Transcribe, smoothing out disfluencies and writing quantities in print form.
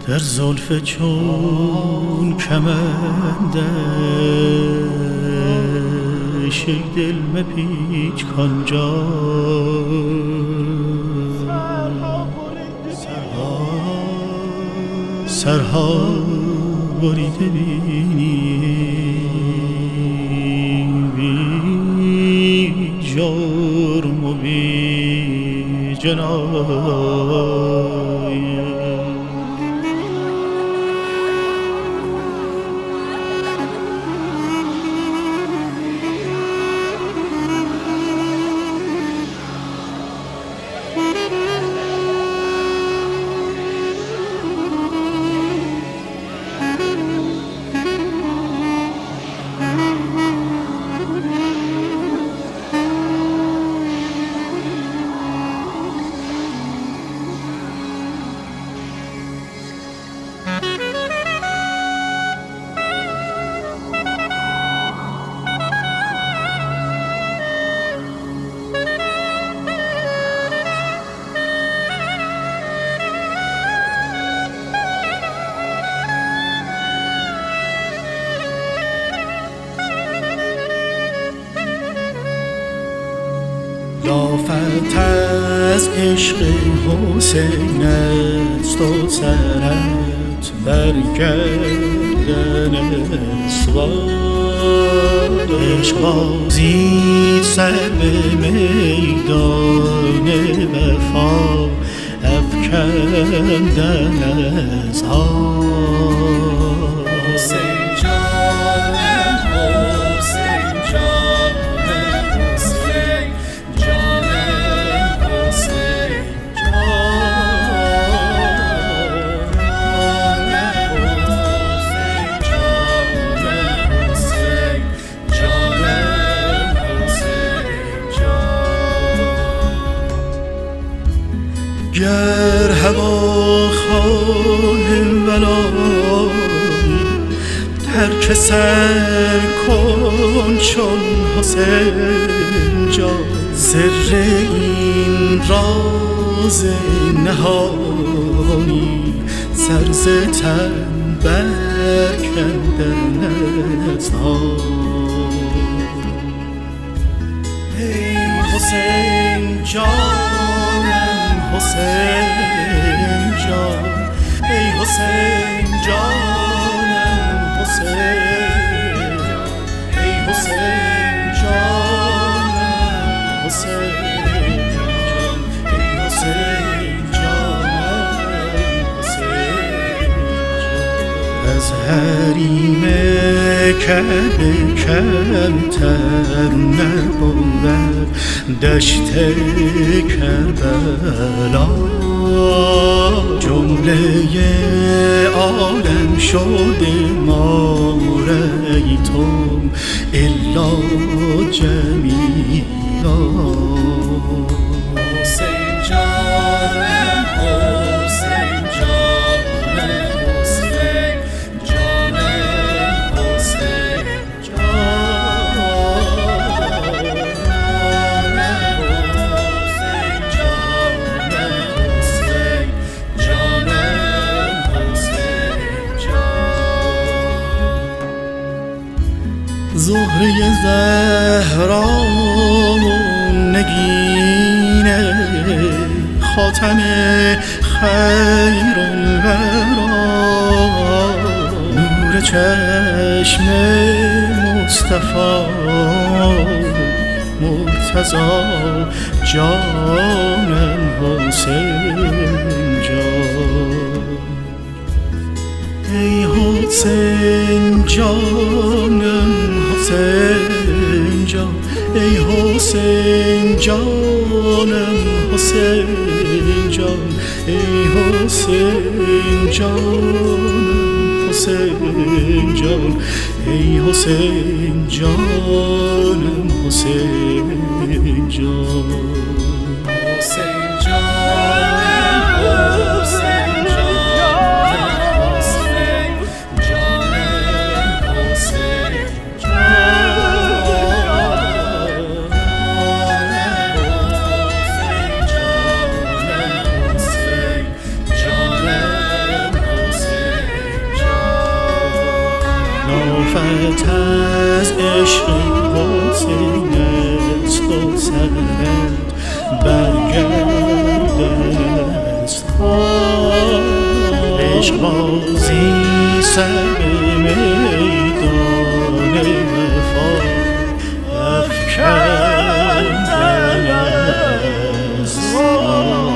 در زلف چون کمندش ای دل مپیچ کانجا سرها بریده بینی بی جرم و بی جنایه یافت از عشق حسین است و سرت برگردن اسوار عشق بازید سر به میدان وفا افکندن از حسین جانم حسین جانم حسین جانم حسین گر هوا خواهم ولای ترک سر کن چون حسین جان سر این راز نهانی سر ز تن برکندن از ای حسین جانم حسین جان ای حسین جانم حسین ای حسین جانم حسین جان ای حسین جانم حسین جان از حریم کعبه کمتر نبود دشت کربلا جمله عالم شده ماریتم الا جمیلا حسین جانم حسین جانم حسین جانم حسین زهره زهرا نگین خاتم خیر الورا نور چشم مصطفی مرتضی جانم حسین جان ای حسین جانم حسین جان ای حسین جانم حسین جان ای حسین جانم حسین جان ای حسین جانم حسین جان حسین جانم حسین آفت از عشق حسین است و سرت برگردن است. عشق بازی سر میدان وفا افکندن است.